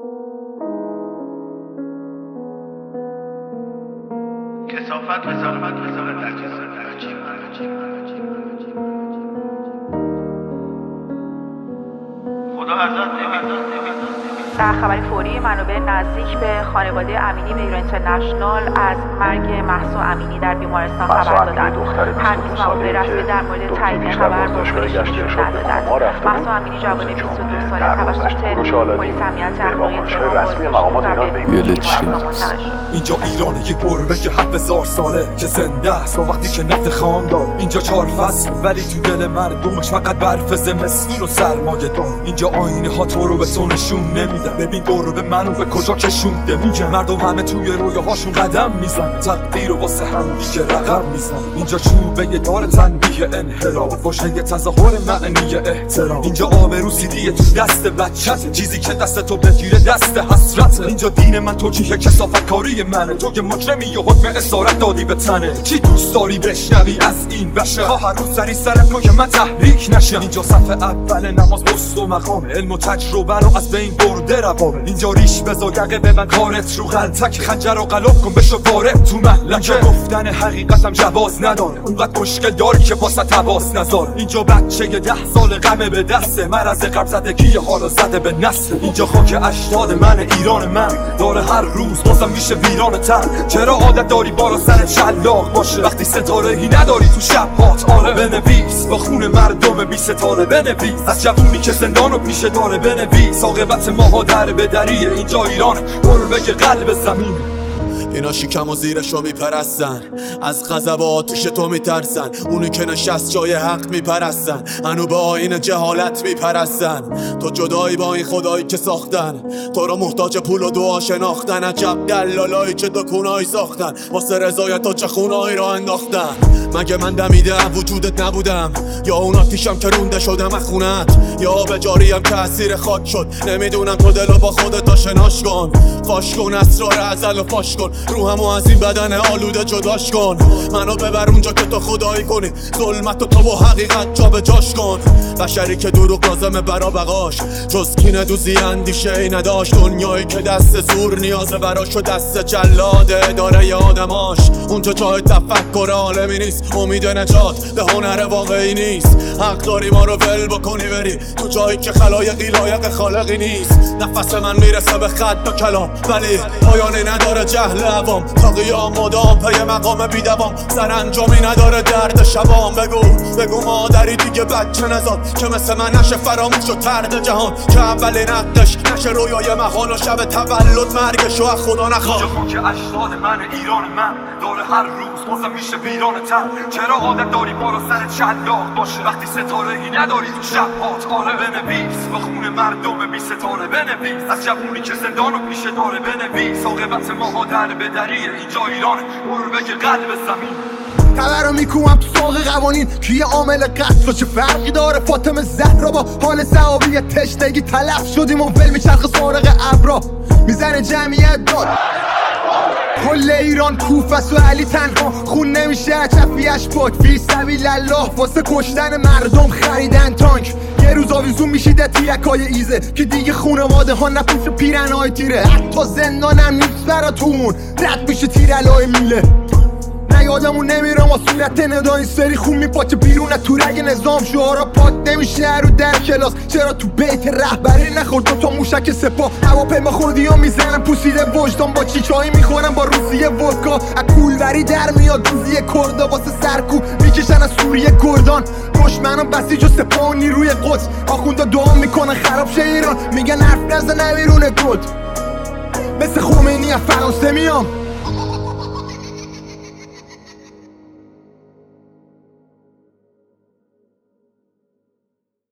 کثافت وزارت خدا ازت در خبری فوری منابع نزدیک به خانواده امینی به ایران اینترنشنال از مرگ مهسا امینی در بیمارستان خبر دادند. هنوز منابع رسمی در مورد تایید خبر واکنشی وجود ندادند. مهسا امینی جوان 22 ساله توسط پلیس امنیت اخلاقی اینجا ایران یک گربه که 7000 ساله که زنده است با وقتی که نفت خام دار. اینجا 4 فصل ولی تو دل مردمش فقط برف زمستون و سرمایه دار. اینجا آینه ها تو رو به تو نشون نمیده. ببین گربه منو به کجا کشونده. میگه مردم همه توی رویاهاشون قدم میزن، تقدیر و واسه هم دیگه رقم میزن. اینجا چوبه یه دار تنبیه انحراف، باشه یه تظاهر معنی احترام. اینجا آبرو سیدیه تو دست بچته، چیزی که دست تو بگیره دست حسرته. اینجا دین من توجیه کثافت کاری منه، تو یه مجرمی و حکم اسارت دادی به تنه. چی دوست داری بشنوی از این بشه؟ هر روز سری سرت کن که من تحریک نشم. اینجا صف اول نماز بست و مقام، علم و تجربه رو از بین برده روابه. اینجا ریش بزا یقه ببند کارت رو غلطک، خنجر رو قلب کن بشو وارد تو مهلکه. گفتن حقیقتم جواز نداره، اونقدر مشکل داری که واسه تواس نذار. اینجا بچه 10 سال غمه به دسته، مرض قبل زدگی حالا زده به نسل. اینجا خاک اجداد من، ایران من داره هر روز بازم میشه ویران تن. چرا عادت داری بالا سر شلاق باشه وقتی ستاره‌ای نداری تو شب هات؟ آره بنویس با خون مردم بی ستاره، بنویس از جوونی که زندانو پیشه داره، بنویس عاقبت ماها در به دریه. اینجا ایران گربه قلب زمین. اینا شکم و زیرشو میپرستن، از غضب و آتش تو میترسن. اونی که نشست جای حق میپرستن، هنو به آیین جهالت میپرستن. تو جدایی با این خدایی که ساختن، تو رو محتاج پول و دعا شناختن. عجب دلالایی چه دکونایی ساختن، واسه رضایت و چه خونایی را انداختن. مگه من دمیدم وجودت نبودم، یا اون آتیشم که رونده شدم از خونت، یا به جاریم که اسیر خاک شد. نمیدونم تو دلو با خودت آشناش کن، فاش کن اسرار ازل و فاش کن. روحمو از این بدن آلوده جداش کن، منو ببر اونجا که تو خدایی کنی. ظلمت و تو با حقیقت جا به جاش کن. بشری که دروغ لازمه برا بقاش، جز کینه دوزی اندیشه ای نداشت. دنیایی که دست زور نیازه براش و دست جلاده اداره آدماش. اونجا جای تفکر عالمی نیست، امید نجات به هنر واقعی نیست. حق داری ما رو ول بکنی بری تو جایی که خلایقی لایق خالقی نیست. نفس من میرسه به خط و کلام، ولی پایانی نداره جهل عوام. تا قیام مدام پی مقام بیدوام، سرانجامی نداره درد شبام. بگو مادری دیگه بچه نزاد که مثل من نشه فراموش و ترد جهان. که اول نقدش نشه رویای مهان و شب تولد مرگش و خدا نخواد. اینجا خاک اجداد من، ایران من داره هر روز بازم میشه ویران تن. چرا عادت داری بالا سرت شلاق باشه وقتی ستاره‌ای نداری تو شب هات؟ آره بنویس با خون مردم بی ستاره، بنویس از جوونی که زندانو پیشه داره، بنویس عاقبت ماها در به دریه. اینجا ایران گربه قلب زمین. تبر رو میکوام تو ساق قوانین، کیه عامل قتل و چه فرقی داره؟ فاطمه زهرا با حال صحابی تشنگی تلف شدیم و ول میچرخ سارق ابرا میزنه جمعیت داد. کل ایران کوفست و علی تنها خون نمیشه چفیش پاک. فی سبیل الله واسه کشتن مردم خریدن تانک. یه روز آویزون میشیده تیرکای ایزه که دیگه خونواده ها نپوش پیرنهای تیره. حتی زندانم نیست براتون، رد میشه تیرالای میله. یادمون نمیرم و صورت ندا این سری خون میپاچه بیرون تو رگ نظام. شعارا پاک نمیشه رو در کلاس، چرا تو بیت رهبری نخورد تا موشک سپاه؟ هواپیما خوردی ها میزنم پوسیده وجدان، با چیچایی میخورم با روسیه ودکا. از کولوری در میاد دوزی کردا واسه سرکو میکشن از سوریه کردان. دشمنان بسیج و سپاه و نیروی قدس، آخوندا دعا میکنن خراب شه ایران. میگن حرف نزن بیرون گد، مثل خمینی از فرانسه میام.